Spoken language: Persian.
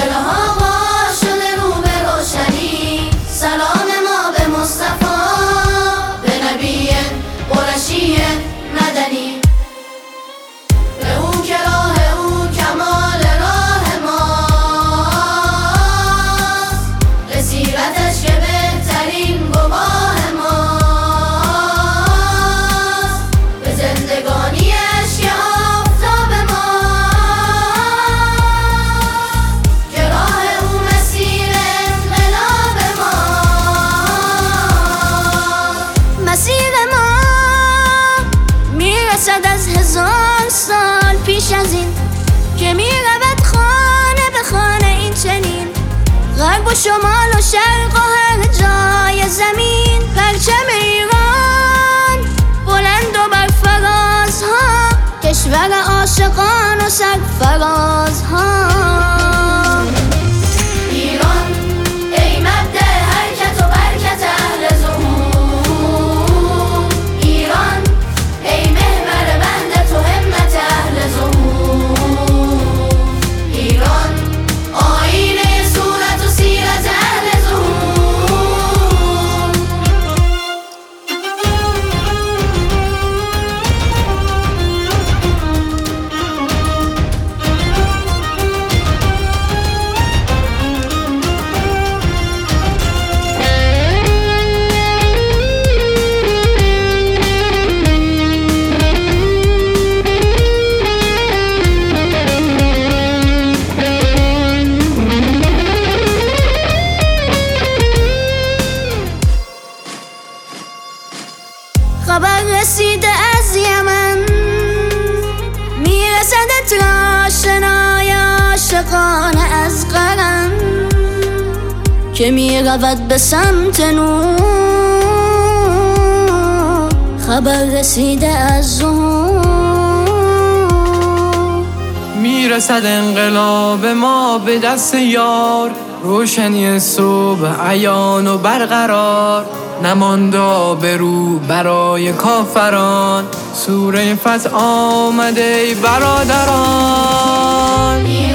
دل ها شده رو به روشنی، سلام ما به مصطفی، به نبی قرشی مدنی. به او که راه او کمال راه ماست، به سیرتش که بهترین گواه ماست، به زندگانیش که آفتاب ماست، که راه او مسیر انقلاب ماست. مسیر ما میرسد از 1000 سال پیش از این، که میرود خانه به خانه این چنین، غرب و شمال و شرق و هر جای زمین. پرچم ایران بلند و برفرازها، کشور عاشقان و سرفرازها. ایران ای مبدأ حرکت و برکت اهل ظهور، ایران ای محور وحدت و همت اهل ظهور، ایران آینه صورت و سیرت اهل ظهور. خبر رسیده از یمن، میرسدت را شنای عاشقانه از قرن، که میرود به سمت نور. خبر رسیده از ظهور، میرسد انقلاب ما به دست یار، روشنی صبح عیان و برقرار، نمانده آبرو برای کافران، سوره فتح آمده ای برادران.